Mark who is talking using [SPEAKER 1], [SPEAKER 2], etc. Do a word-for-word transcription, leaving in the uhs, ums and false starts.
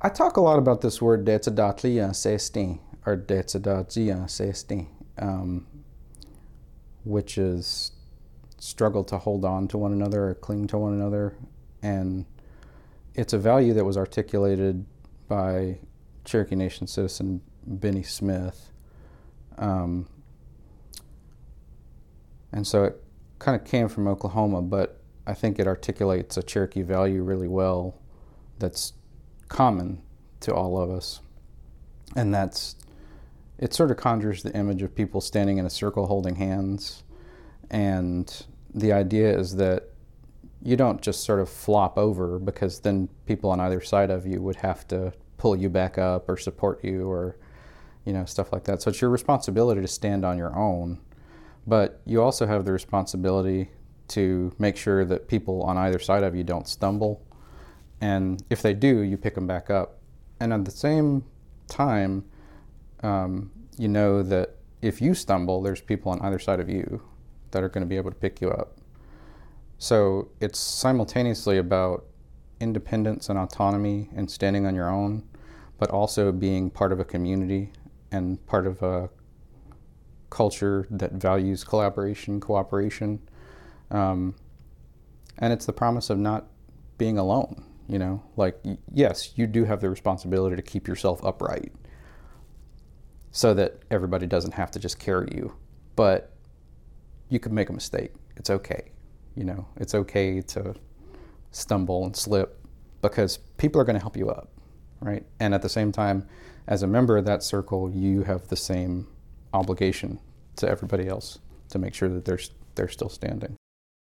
[SPEAKER 1] I talk a lot about this word "detsadatlia sesti" or "detsadatlia sesti," um, which is struggle to hold on to one another or cling to one another. And it's a value that was articulated by Cherokee Nation citizen Benny Smith. Um, and so it kind of came from Oklahoma, but I think it articulates a Cherokee value really well that's common to all of us. And that's, it sort of conjures the image of people standing in a circle holding hands. And the idea is that you don't just sort of flop over, because then people on either side of you would have to pull you back up or support you or, you know, stuff like that. So it's your responsibility to stand on your own, but you also have the responsibility to make sure that people on either side of you don't stumble. And if they do, you pick them back up. And at the same time, um, you know that if you stumble, there's people on either side of you that are going to be able to pick you up. So it's simultaneously about independence and autonomy and standing on your own, but also being part of a community and part of a culture that values collaboration, cooperation. Um, and it's the promise of not being alone, you know? Like, yes, you do have the responsibility to keep yourself upright so that everybody doesn't have to just carry you. But you could make a mistake. It's okay. You know, it's okay to stumble and slip, because people are going to help you up, right? And at the same time, as a member of that circle, you have the same obligation to everybody else to make sure that they're, they're still standing.